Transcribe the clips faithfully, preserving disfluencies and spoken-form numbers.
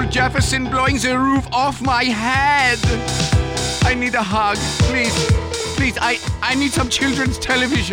Jefferson blowing the roof off my head. I need a hug, please. Please, I, I need some children's television.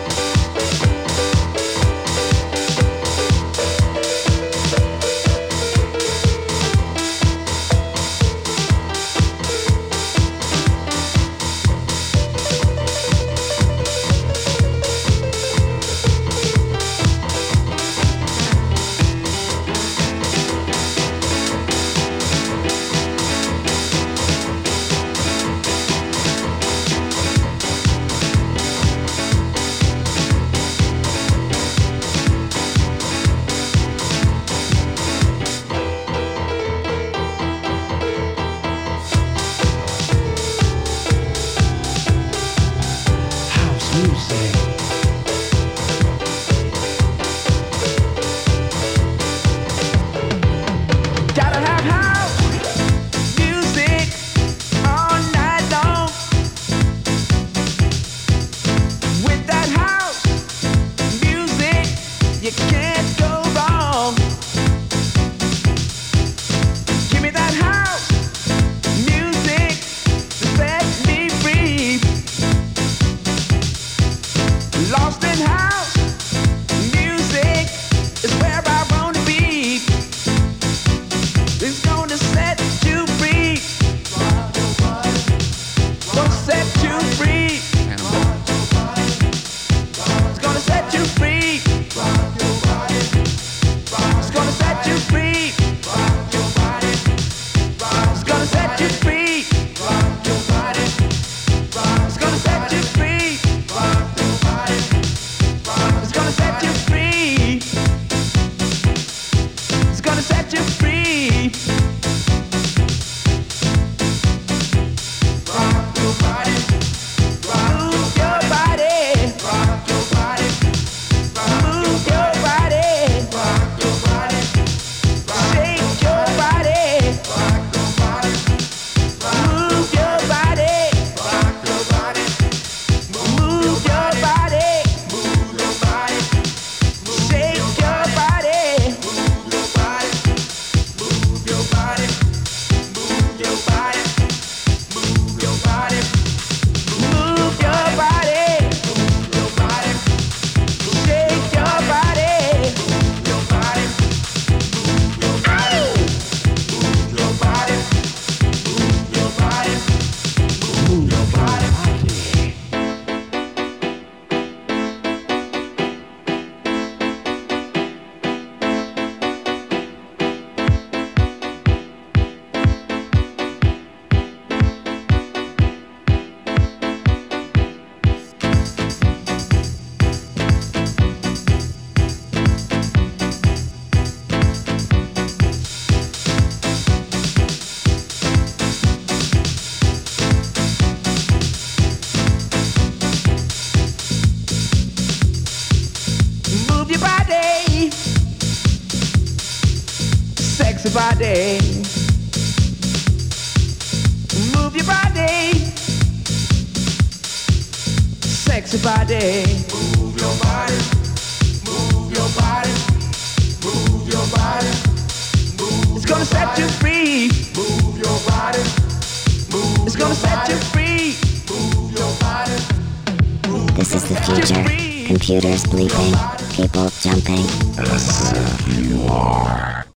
Body, move your body, sexy body, move your body, move your body, move your body, move. It's gonna set you free. Move your body, move. It's gonna set you free. Move your body. This is the future. Computers bleeping, people jumping.